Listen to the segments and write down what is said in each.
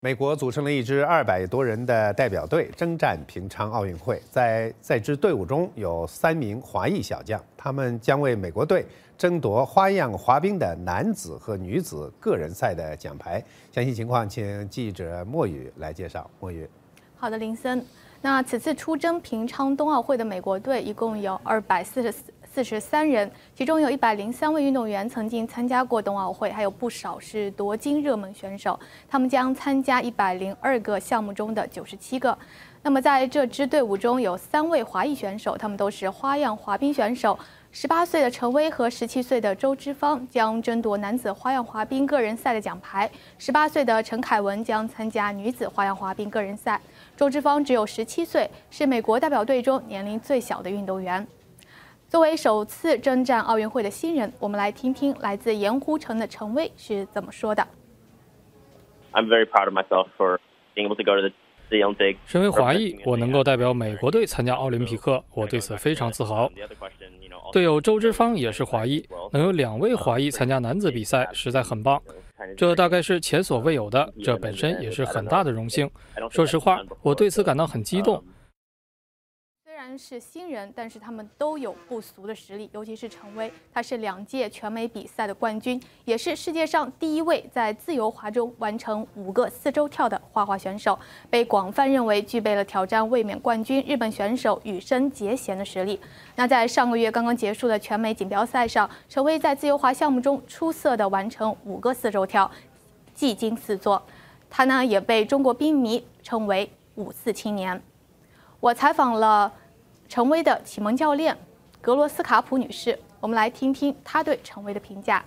美国组成了一支200多人的代表队征战平昌奥运会，在支队伍中有3名华裔小将，他们将为美国队争夺花样滑冰的男子和女子个人赛的奖牌。详细情况，请记者莫宇来介绍。莫宇， 好的，林森。那此次出征平昌冬奥会的美国队一共有243人，其中有103位运动员曾经参加过冬奥会，还有不少是夺金热门选手。他们将参加102个项目中的97个。那么在这支队伍中有3位华裔选手，他们都是花样滑冰选手。18岁的陈薇和17岁的周之芳将争夺男子花样滑冰个人赛的奖牌，18岁的陈凯文将参加女子花样滑冰个人赛。周之芳只有17岁，是美国代表队中年龄最小的运动员。作为首次征战奥运会的新人，我们来听听来自盐湖城的陈薇是怎么说的。 I'm very proud of myself for being able to go to the Olympics. 身为华裔，我能够代表美国队参加奥林匹克，我对此非常自豪。队友周之芳也是华裔，能有2位华裔参加男子比赛，实在很棒。这大概是前所未有的，这本身也是很大的荣幸。说实话，我对此感到很激动。 虽然是新人，但是他们都有不俗的实力，尤其是陈薇，她是2届全美比赛的冠军，也是世界上第一位在自由滑中完成5个4周跳的花滑选手，被广泛认为具备了挑战卫冕冠军日本选手羽生结弦的实力。那在上个月刚刚结束的全美锦标赛上，陈薇在自由滑项目中出色地完成5个4周跳，技惊四座。她呢也被中国冰迷称为5四青年。我采访了陈薇的启蒙教练格罗斯卡普女士，我们来听听她对陈薇的评价。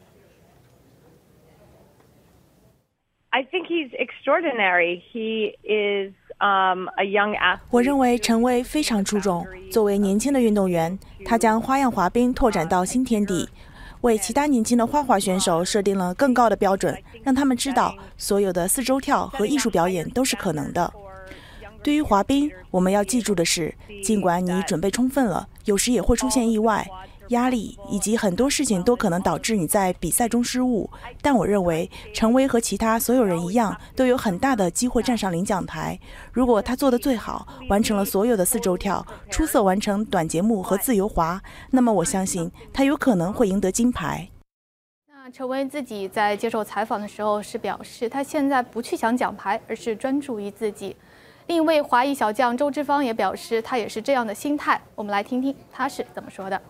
I think he's extraordinary. He is a young athlete. 我认为陈薇非常出众。作为年轻的运动员，她将花样滑冰拓展到新天地，为其他年轻的花滑选手设定了更高的标准，让他们知道所有的4周跳和艺术表演都是可能的。对于滑冰，我们要记住的是，尽管你准备充分了，有时也会出现意外、压力以及很多事情都可能导致你在比赛中失误。但我认为陈薇和其他所有人一样，都有很大的机会站上领奖台。如果他做得最好，完成了所有的4周跳，出色完成短节目和自由滑，那么我相信他有可能会赢得金牌。 那陈薇自己在接受采访的时候是表示，他现在不去抢奖牌，而是专注于自己。另一位华裔小将周之芳也表示，他也是这样的心态。我们来听听他是怎么说的。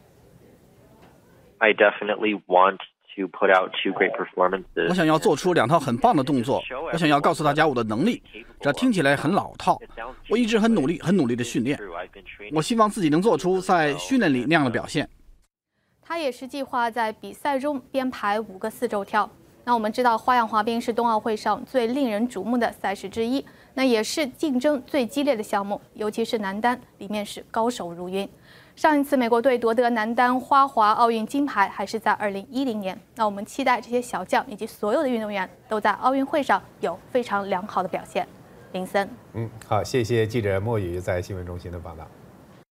I definitely want to put out 2 great performances. 我想要做出2套很棒的动作，我想要告诉大家我的能力。这听起来很老套，我一直很努力的训练。我希望自己能做出在训练里那样的表现。 他也是计划在比赛中编排5个4周跳。那我们知道，花样滑冰是冬奥会上最令人瞩目的赛事之一，那也是竞争最激烈的项目，尤其是男单，里面是高手如云。上一次美国队夺得男单花滑奥运金牌还是在2010年。那我们期待这些小将以及所有的运动员都在奥运会上有非常良好的表现。林森， 好，谢谢记者莫宇在新闻中心的报道。